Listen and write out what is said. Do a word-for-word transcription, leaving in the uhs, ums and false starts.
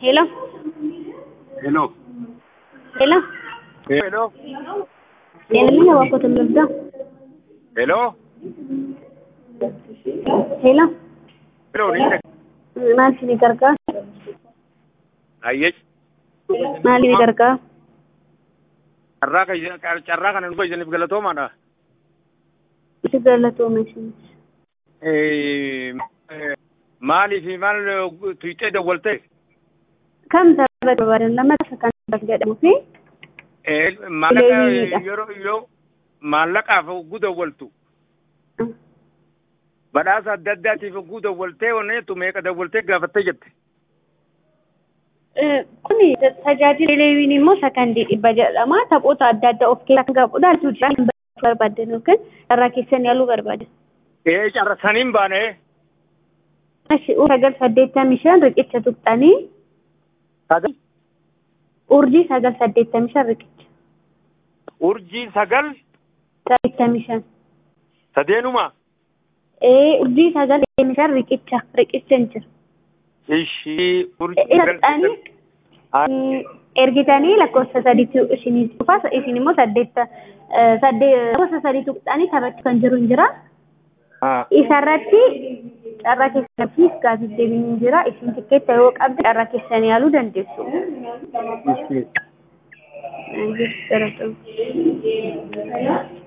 Hello. Hello. Hello. Hello. Hello, wako tumlabda. Hello. Hello. Hello. Nita. Maal sini gargaa? Ayyech. Maal ni gargaa? Carraa ka carraa kana nuko isiniif galatoomaadha. Isi galatoome isin. Eh maaliif maal tuutee dawwalte? Kam taphata barbaadan lama kan jedhamu fi Eh maallaqa yeroo yoo maallaqaaf oguu dawwaltu. Badhaasa adda addaatiif oguu dawwaltee oneetu meeqa dawwaltee gaafattee jette? Kuni tajaajila televiiziyoon immoo sakandii dhibba jedhama. Taphoota adda addaa of keessaa qabudha. Tuujaan barbaadan yookiin carraa keessan yaaluu barbaadan. Eh carra saniin baane. Ashi sagal saddeettamii shan riqicha tuqxanii. Sagal. Urjii sagal saddeettamii shan riqicha. Urjii sagal. Saddeettamii shan. Sadeenuma. Eh urjii sagal saddeettamii shan riqicha riqicha hin jiru. Ishii urjii sagal. Ergitanii lakkoofsa sadiitu isinii dhufa isin immoo saddeetta saddeet lakkoofsa sadii tuqxanii taphachuu kan jiru hin jira. Isarratti carraa keessaniif gaafii deebiin jira. Isin tikkeetta yoo qabdan carraa keessan yaaluu dandeessu. Ishee. Gara